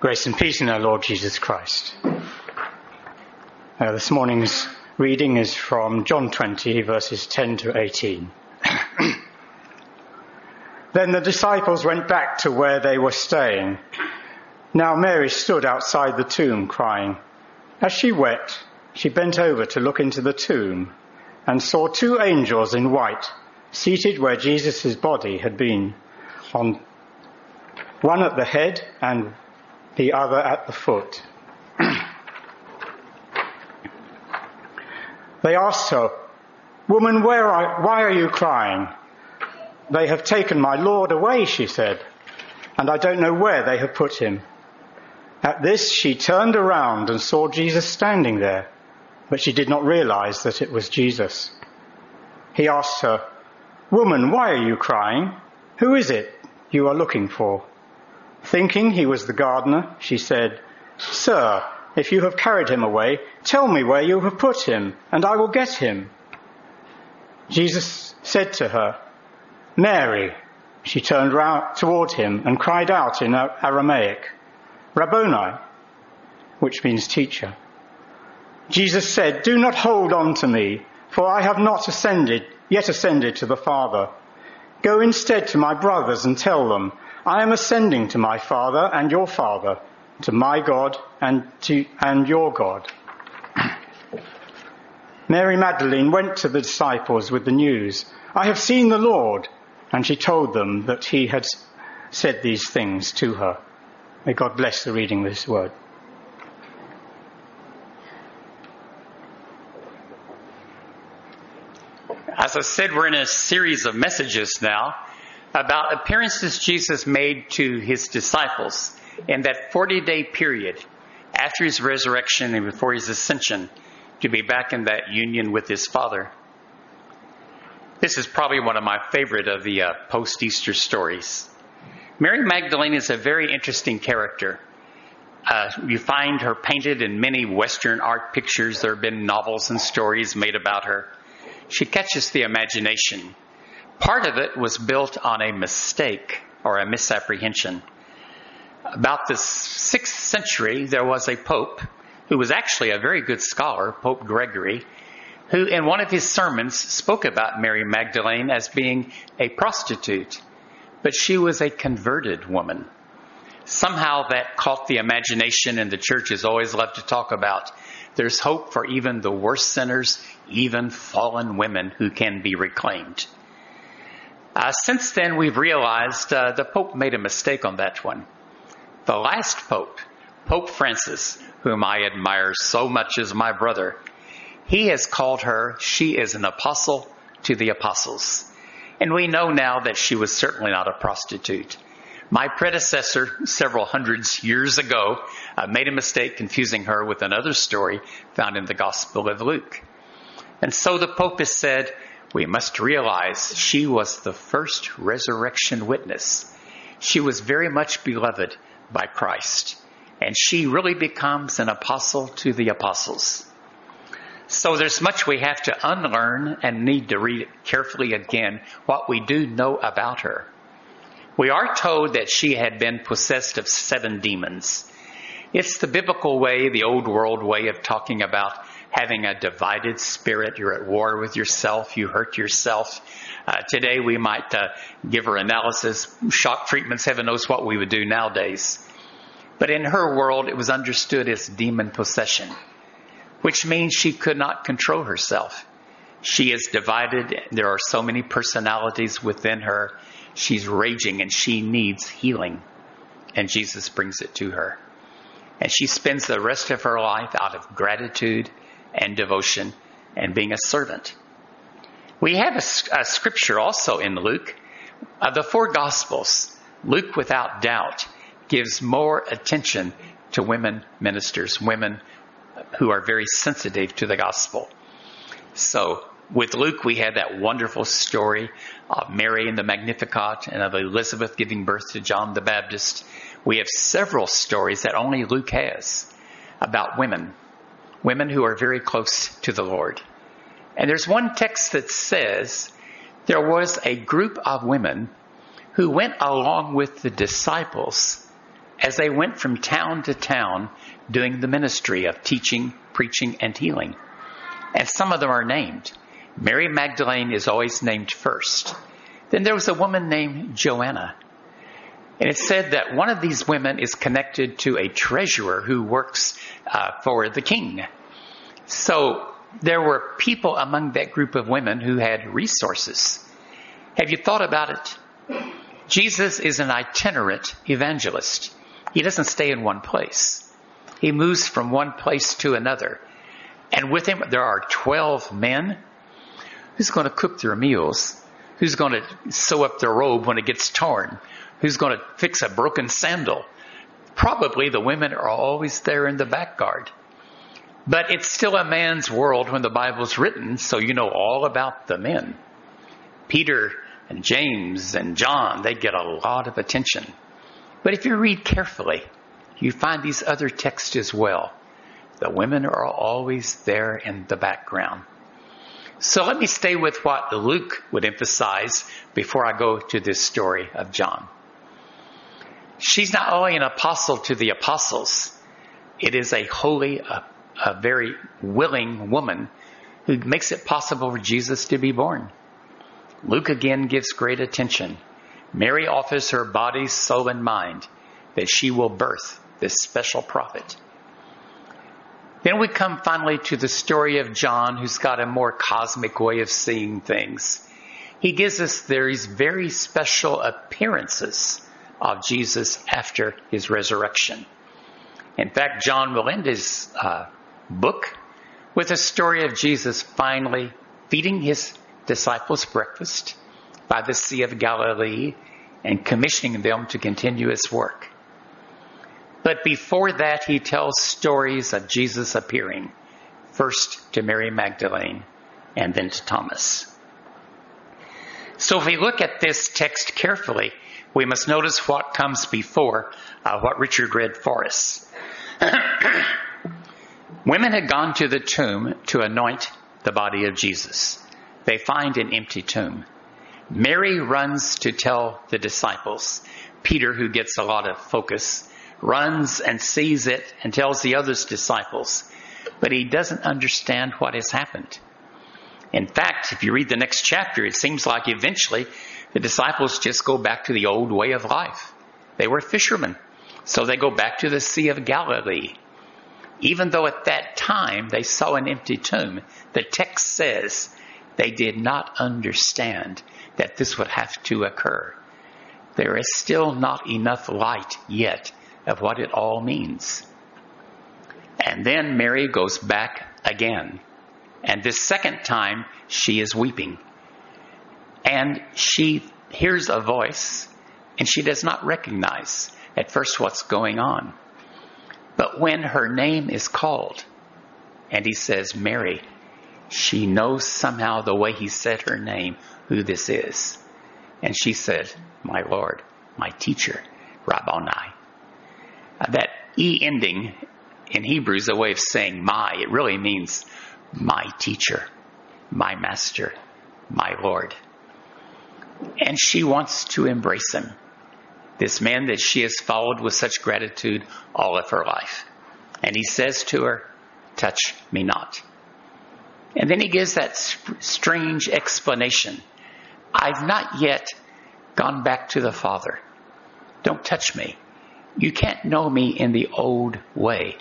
Grace and peace in our Lord Jesus Christ. This morning's reading is from John 20, verses 10 to 18. Then the disciples went back to where they were staying. Now Mary stood outside the tomb crying. As she wept, she bent over to look into the tomb and saw two angels in white seated where Jesus' body had been, on one at the head and the other at the foot. They asked her, "Woman, why are you crying?" "They have taken my Lord away," she said, "and I don't know where they have put him." At this, she turned around and saw Jesus standing there, but she did not realize that it was Jesus. He asked her, "Woman, why are you crying? Who is it you are looking for?" Thinking he was the gardener, she said, "Sir, if you have carried him away, tell me where you have put him, and I will get him." Jesus said to her, "Mary." She turned round toward him and cried out in Aramaic, "Rabboni," which means teacher. Jesus said, "Do not hold on to me, for I have not yet ascended to the Father. Go instead to my brothers and tell them, I am ascending to my Father and your Father, to my God and your God." Mary Magdalene went to the disciples with the news, "I have seen the Lord," and she told them that he had said these things to her. May God bless the reading of this word. As I said, we're in a series of messages now about appearances Jesus made to his disciples in that 40-day period after his resurrection and before his ascension to be back in that union with his Father. This is probably one of my favorite of the post-Easter stories. Mary Magdalene is a very interesting character. You find her painted in many Western art pictures. There have been novels and stories made about her. She catches the imagination. Part of it was built on a mistake or a misapprehension. About the 6th century, there was a pope who was actually a very good scholar, Pope Gregory, who in one of his sermons spoke about Mary Magdalene as being a prostitute, but she was a converted woman. Somehow that caught the imagination, and the churches always love to talk about there's hope for even the worst sinners, even fallen women who can be reclaimed. Since then, we've realized the Pope made a mistake on that one. The last Pope, Pope Francis, whom I admire so much as my brother, he has called her, she is an apostle to the apostles. And we know now that she was certainly not a prostitute. My predecessor, several hundreds years ago, made a mistake confusing her with another story found in the Gospel of Luke. And so the Pope has said, we must realize she was the first resurrection witness. She was very much beloved by Christ, and she really becomes an apostle to the apostles. So there's much we have to unlearn and need to read carefully again what we do know about her. We are told that she had been possessed of 7 demons. It's the biblical way, the old world way of talking about having a divided spirit. You're at war with yourself. You hurt yourself. Today we might give her analysis, shock treatments, heaven knows what we would do nowadays. But in her world, it was understood as demon possession, which means she could not control herself. She is divided. There are so many personalities within her. She's raging and she needs healing. And Jesus brings it to her. And she spends the rest of her life out of gratitude and devotion and being a servant. We have a scripture also in Luke. The 4 Gospels, Luke without doubt gives more attention to women ministers, women who are very sensitive to the gospel. So with Luke, we had that wonderful story of Mary and the Magnificat and of Elizabeth giving birth to John the Baptist. We have several stories that only Luke has about women who are very close to the Lord. And there's one text that says there was a group of women who went along with the disciples as they went from town to town doing the ministry of teaching, preaching, and healing. And some of them are named. Mary Magdalene is always named first. Then there was a woman named Joanna. And it said that one of these women is connected to a treasurer who works for the king. So there were people among that group of women who had resources. Have you thought about it? Jesus is an itinerant evangelist. He doesn't stay in one place. He moves from one place to another. And with him, there are 12 men. Who's going to cook their meals? Who's going to sew up their robe when it gets torn? Who's going to fix a broken sandal? Probably the women are always there in the back guard. But it's still a man's world when the Bible's written, so you know all about the men. Peter and James and John, they get a lot of attention. But if you read carefully, you find these other texts as well. The women are always there in the background. So let me stay with what Luke would emphasize before I go to this story of John. She's not only an apostle to the apostles, it is a holy, a very willing woman who makes it possible for Jesus to be born. Luke again gives great attention. Mary offers her body, soul, and mind that she will birth this special prophet. Then we come finally to the story of John, who's got a more cosmic way of seeing things. He gives us these very special appearances of Jesus after his resurrection. In fact, John will end his book with a story of Jesus finally feeding his disciples breakfast by the Sea of Galilee and commissioning them to continue his work. But before that, he tells stories of Jesus appearing, first to Mary Magdalene and then to Thomas. So if we look at this text carefully, we must notice what comes before what Richard read for us. Women had gone to the tomb to anoint the body of Jesus. They find an empty tomb. Mary runs to tell the disciples. Peter, who gets a lot of focus, runs and sees it and tells the other disciples. But he doesn't understand what has happened. In fact, if you read the next chapter, it seems like eventually the disciples just go back to the old way of life. They were fishermen, so they go back to the Sea of Galilee. Even though at that time they saw an empty tomb, the text says they did not understand that this would have to occur. There is still not enough light yet of what it all means. And then Mary goes back again. And this second time, she is weeping. And she hears a voice, and she does not recognize at first what's going on. But when her name is called, and he says, Mary, she knows somehow the way he said her name, who this is. And she said, my Lord, my teacher, Rabboni. That E ending in Hebrew is a way of saying my. It really means my teacher, my master, my Lord. And she wants to embrace him, this man that she has followed with such gratitude all of her life. And he says to her, touch me not. And then he gives that strange explanation. I've not yet gone back to the Father. Don't touch me. You can't know me in the old way.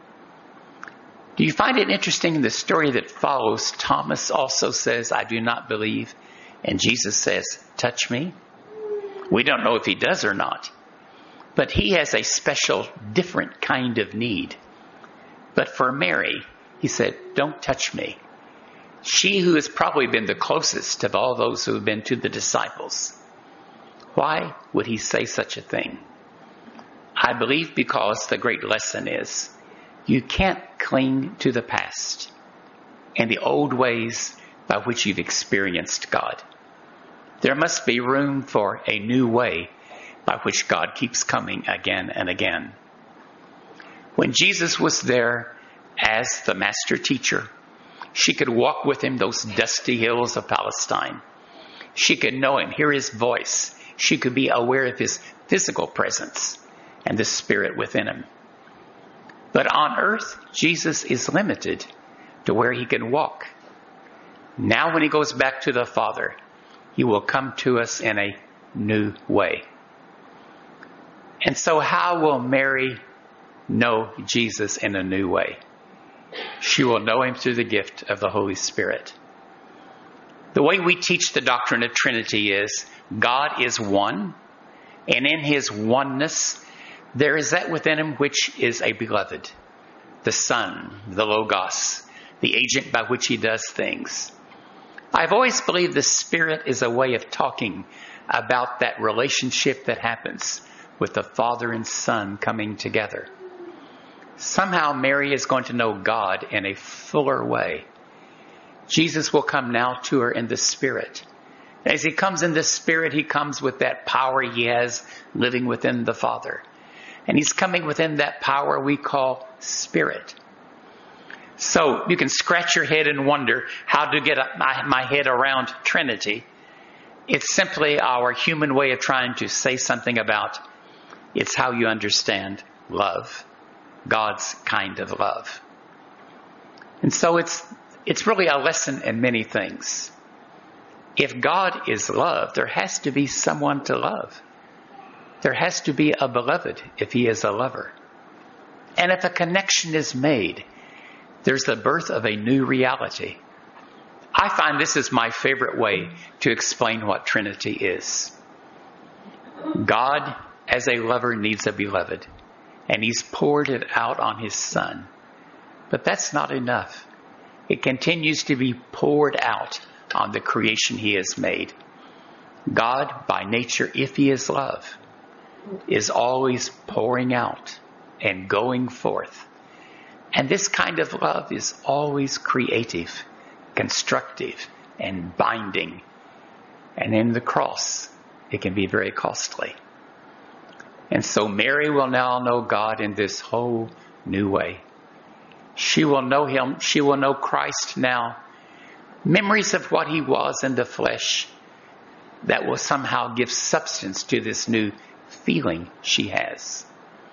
Do you find it interesting in the story that follows, Thomas also says, I do not believe. And Jesus says, touch me. We don't know if he does or not. But he has a special, different kind of need. But for Mary, he said, don't touch me. She who has probably been the closest of all those who have been to the disciples. Why would he say such a thing? I believe because the great lesson is, you can't cling to the past and the old ways by which you've experienced God. There must be room for a new way by which God keeps coming again and again. When Jesus was there as the master teacher, she could walk with him those dusty hills of Palestine. She could know him, hear his voice. She could be aware of his physical presence. and the Spirit within him. But on earth, Jesus is limited to where he can walk. Now when he goes back to the Father, he will come to us in a new way. And so how will Mary know Jesus in a new way? She will know him through the gift of the Holy Spirit. The way we teach the doctrine of Trinity is God is one, and in his oneness, there is that within him which is a beloved, the Son, the Logos, the agent by which he does things. I've always believed the Spirit is a way of talking about that relationship that happens with the Father and Son coming together. Somehow Mary is going to know God in a fuller way. Jesus will come now to her in the Spirit. As he comes in the Spirit, he comes with that power he has living within the Father. And he's coming within that power we call Spirit. So you can scratch your head and wonder how to get my head around Trinity. It's simply our human way of trying to say something about it's how you understand love, God's kind of love. And so it's really a lesson in many things. If God is love, there has to be someone to love. There has to be a beloved if he is a lover. And if a connection is made, there's the birth of a new reality. I find this is my favorite way to explain what Trinity is. God, as a lover, needs a beloved, and he's poured it out on his Son. But that's not enough. It continues to be poured out on the creation he has made. God, by nature, if he is love, is always pouring out and going forth. And this kind of love is always creative, constructive, and binding. And in the cross, it can be very costly. And so Mary will now know God in this whole new way. She will know him. She will know Christ now. Memories of what he was in the flesh that will somehow give substance to this new feeling she has.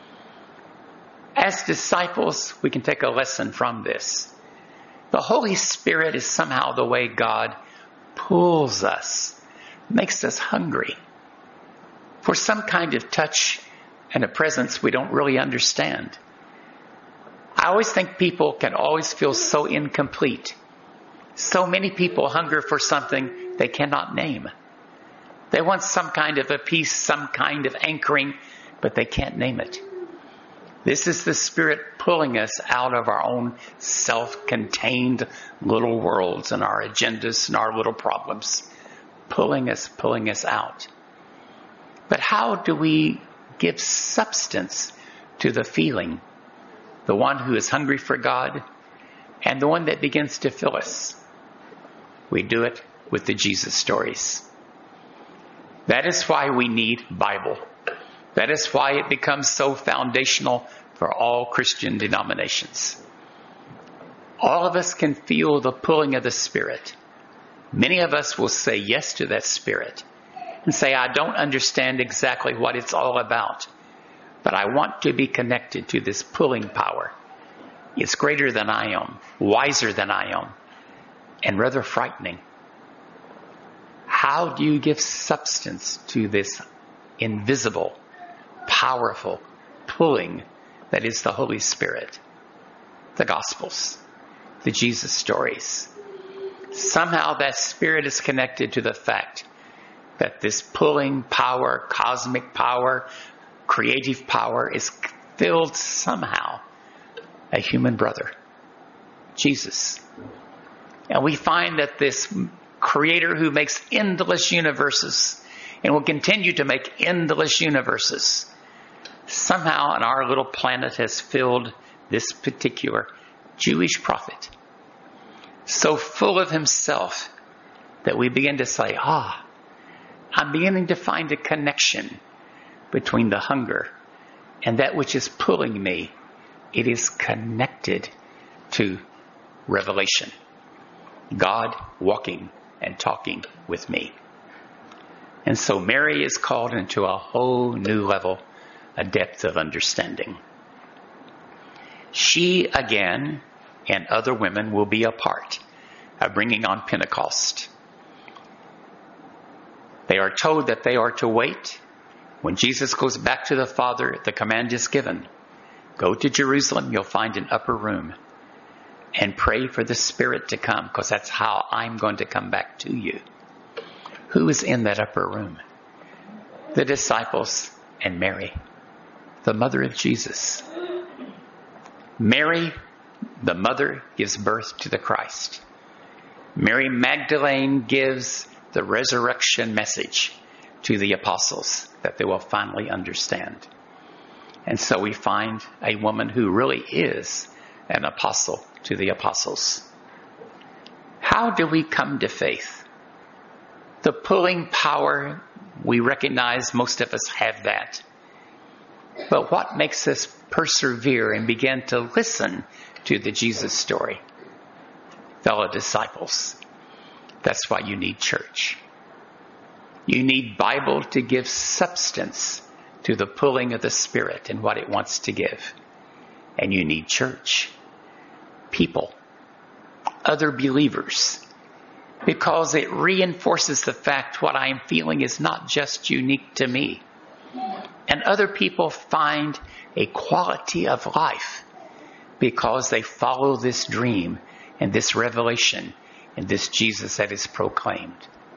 As disciples, we can take a lesson from this. The Holy Spirit is somehow the way God pulls us, makes us hungry for some kind of touch and a presence we don't really understand. I always think people can always feel so incomplete. So many people hunger for something they cannot name. They want some kind of a peace, some kind of anchoring, but they can't name it. This is the Spirit pulling us out of our own self-contained little worlds and our agendas and our little problems. Pulling us out. But how do we give substance to the feeling? The one who is hungry for God and the one that begins to fill us. We do it with the Jesus stories. That is why we need Bible. That is why it becomes so foundational for all Christian denominations. All of us can feel the pulling of the Spirit. Many of us will say yes to that Spirit and say, I don't understand exactly what it's all about, but I want to be connected to this pulling power. It's greater than I am, wiser than I am, and rather frightening. How do you give substance to this invisible, powerful pulling that is the Holy Spirit? The Gospels, the Jesus stories. Somehow that Spirit is connected to the fact that this pulling power, cosmic power, creative power is filled somehow a human brother, Jesus. And we find that this Creator who makes endless universes and will continue to make endless universes, somehow on our little planet has filled this particular Jewish prophet, so full of himself that we begin to say, I'm beginning to find a connection between the hunger and that which is pulling me. It is connected to revelation. God walking and talking with me. And so Mary is called into a whole new level a depth of understanding. She, again, and other women will be a part of bringing on Pentecost. They are told that they are to wait. When Jesus goes back to the Father, the command is given. Go to Jerusalem, you'll find an upper room, and pray for the Spirit to come, because that's how I'm going to come back to you. Who is in that upper room? The disciples and Mary, the mother of Jesus. Mary, the mother, gives birth to the Christ. Mary Magdalene gives the resurrection message to the apostles that they will finally understand. And so we find a woman who really is an apostle to the apostles. How do we come to faith? The pulling power, we recognize most of us have that. But what makes us persevere and begin to listen to the Jesus story? Fellow disciples. That's why you need church. You need Bible to give substance to the pulling of the Spirit and what it wants to give. And you need church. People. Other believers. Because it reinforces the fact what I am feeling is not just unique to me. And other people find a quality of life because they follow this dream and this revelation and this Jesus that is proclaimed.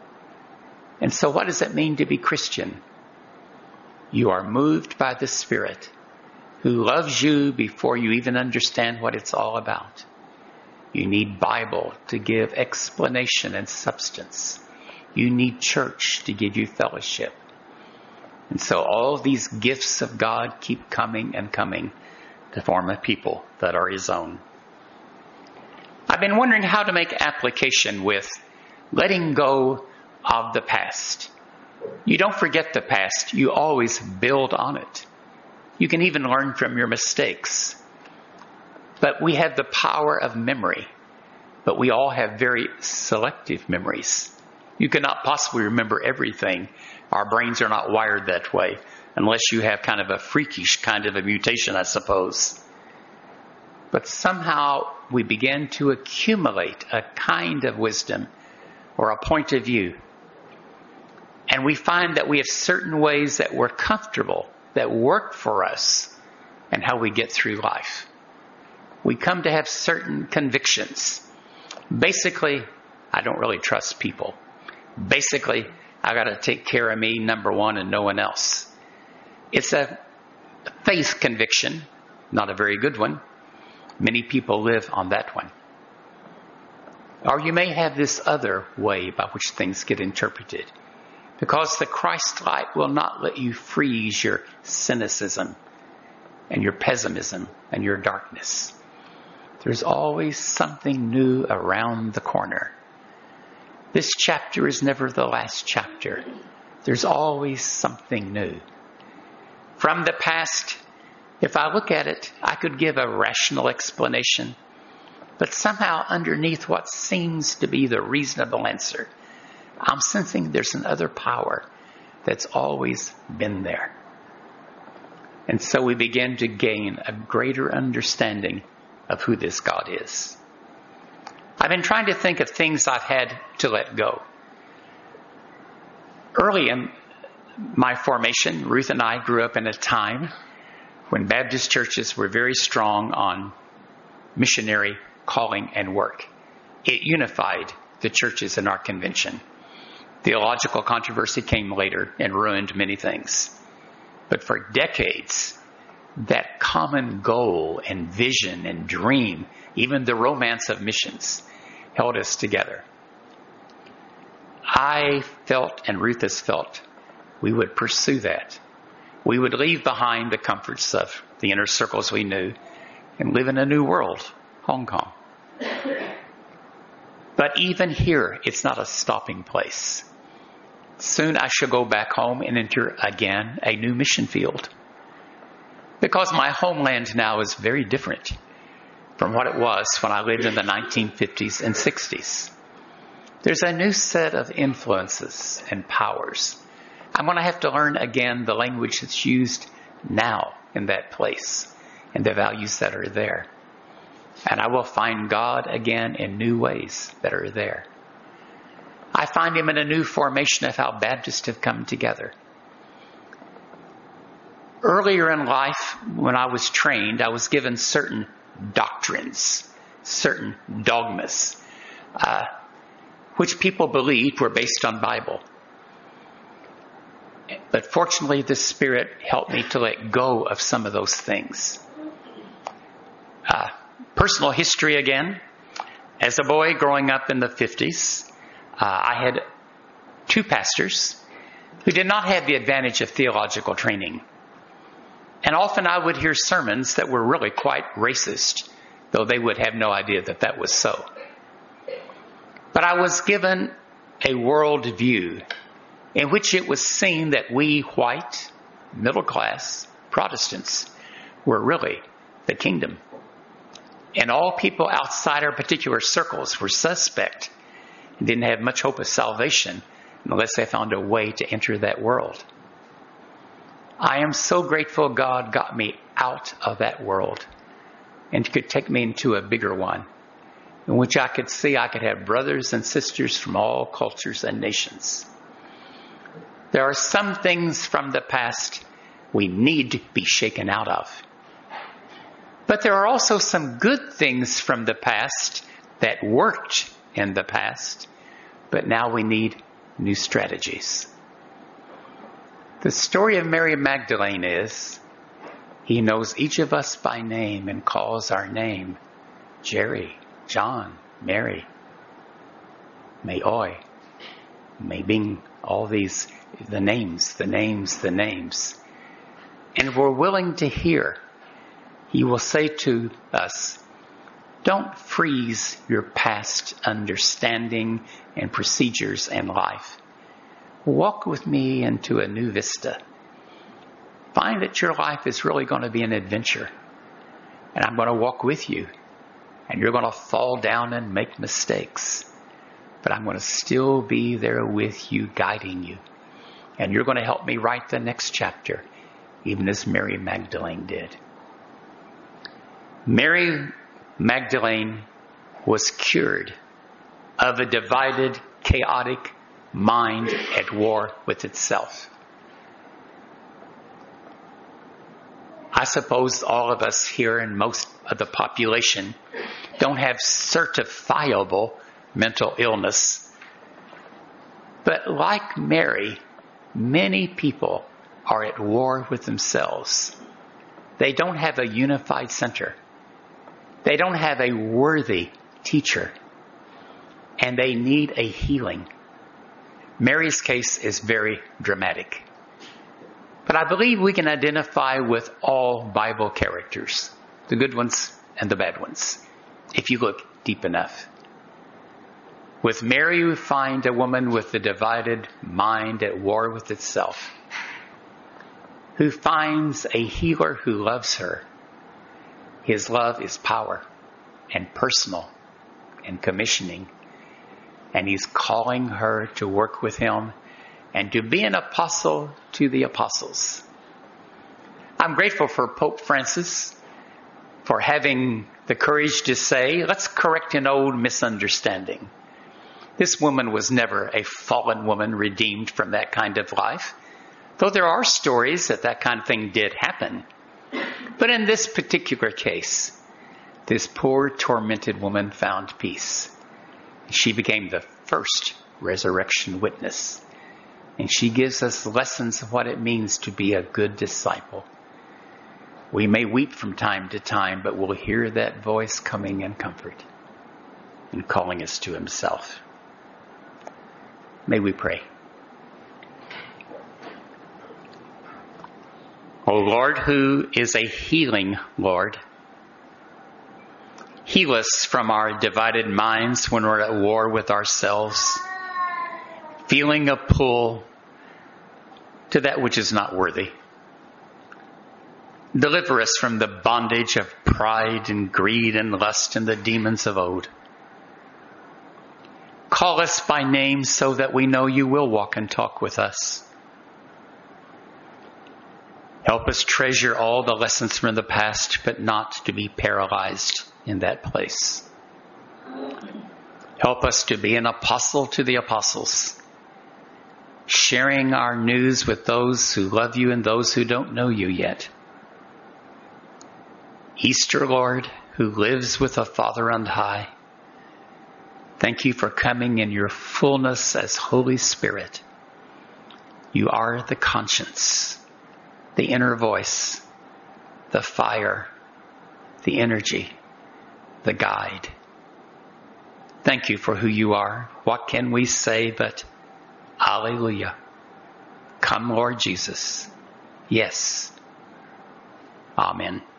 And so what does it mean to be Christian? You are moved by the Spirit who loves you before you even understand what it's all about. You need Bible to give explanation and substance. You need church to give you fellowship. And so all these gifts of God keep coming and coming to form a people that are His own. I've been wondering how to make application with letting go of the past. You don't forget the past. You always build on it. You can even learn from your mistakes. But we have the power of memory. But we all have very selective memories. You cannot possibly remember everything. Our brains are not wired that way, unless you have kind of a freakish kind of a mutation, I suppose. But somehow we begin to accumulate a kind of wisdom or a point of view. And we find that we have certain ways that we're comfortable, that work for us, and how we get through life. We come to have certain convictions. Basically, I don't really trust people. Basically, I got to take care of me, number one, and no one else. It's a faith conviction, not a very good one. Many people live on that one. Or you may have this other way by which things get interpreted. Because the Christ light will not let you freeze your cynicism and your pessimism and your darkness. There's always something new around the corner. This chapter is never the last chapter. There's always something new. From the past, if I look at it, I could give a rational explanation. But somehow underneath what seems to be the reasonable answer, I'm sensing there's another power that's always been there. And so we begin to gain a greater understanding of who this God is. I've been trying to think of things I've had to let go. Early in my formation, Ruth and I grew up in a time when Baptist churches were very strong on missionary calling and work. It unified the churches in our convention. Theological controversy came later and ruined many things. But for decades, that common goal and vision and dream, even the romance of missions, held us together. I felt, and Ruth has felt, we would pursue that. We would leave behind the comforts of the inner circles we knew and live in a new world, Hong Kong. But even here, it's not a stopping place. Soon I shall go back home and enter again a new mission field. Because my homeland now is very different from what it was when I lived in the 1950s and 60s. There's a new set of influences and powers. I'm going to have to learn again the language that's used now in that place and the values that are there. And I will find God again in new ways that are there. I find him in a new formation of how Baptists have come together. Earlier in life, when I was trained, I was given certain doctrines, certain dogmas, which people believed were based on Bible. But fortunately, the Spirit helped me to let go of some of those things. Personal history again. As a boy growing up in the 50s, I had two pastors who did not have the advantage of theological training. And often I would hear sermons that were really quite racist, though they would have no idea that that was so. But I was given a world view in which it was seen that we white, middle class Protestants were really the kingdom. And all people outside our particular circles were suspect and didn't have much hope of salvation unless they found a way to enter that world. I am so grateful God got me out of that world and could take me into a bigger one in which I could see I could have brothers and sisters from all cultures and nations. There are some things from the past we need to be shaken out of. But there are also some good things from the past that worked in the past, but now we need new strategies. The story of Mary Magdalene is, he knows each of us by name and calls our name. Jerry, John, Mary, Mayoi, Maybing, all these, the names. And if we're willing to hear, he will say to us, don't freeze your past understanding and procedures in life. Walk with me into a new vista. Find that your life is really going to be an adventure. And I'm going to walk with you. And you're going to fall down and make mistakes. But I'm going to still be there with you, guiding you. And you're going to help me write the next chapter, even as Mary Magdalene did. Mary Magdalene was cured of a divided, chaotic mind at war with itself. I suppose all of us here and most of the population don't have certifiable mental illness. But like Mary, many people are at war with themselves. They don't have a unified center. They don't have a worthy teacher. And they need a healing. Mary's case is very dramatic. But I believe we can identify with all Bible characters, the good ones and the bad ones, if you look deep enough. With Mary, we find a woman with a divided mind at war with itself, who finds a healer who loves her. His love is power and personal and commissioning. And he's calling her to work with him and to be an apostle to the apostles. I'm grateful for Pope Francis for having the courage to say, let's correct an old misunderstanding. This woman was never a fallen woman redeemed from that kind of life, though there are stories that that kind of thing did happen. But in this particular case, this poor tormented woman found peace. She became the first resurrection witness. And she gives us lessons of what it means to be a good disciple. We may weep from time to time, but we'll hear that voice coming in comfort and calling us to himself. May we pray. O Lord, who is a healing Lord, heal us from our divided minds when we're at war with ourselves, feeling a pull to that which is not worthy. Deliver us from the bondage of pride and greed and lust and the demons of old. Call us by name so that we know you will walk and talk with us. Help us treasure all the lessons from the past, but not to be paralyzed in that place. Help us to be an apostle to the apostles, sharing our news with those who love you and those who don't know you yet. Easter, Lord, who lives with the Father on high, thank you for coming in your fullness as Holy Spirit. You are the conscience, the inner voice, the fire, the energy, the guide. Thank you for who you are. What can we say but Alleluia? Come, Lord Jesus. Yes. Amen.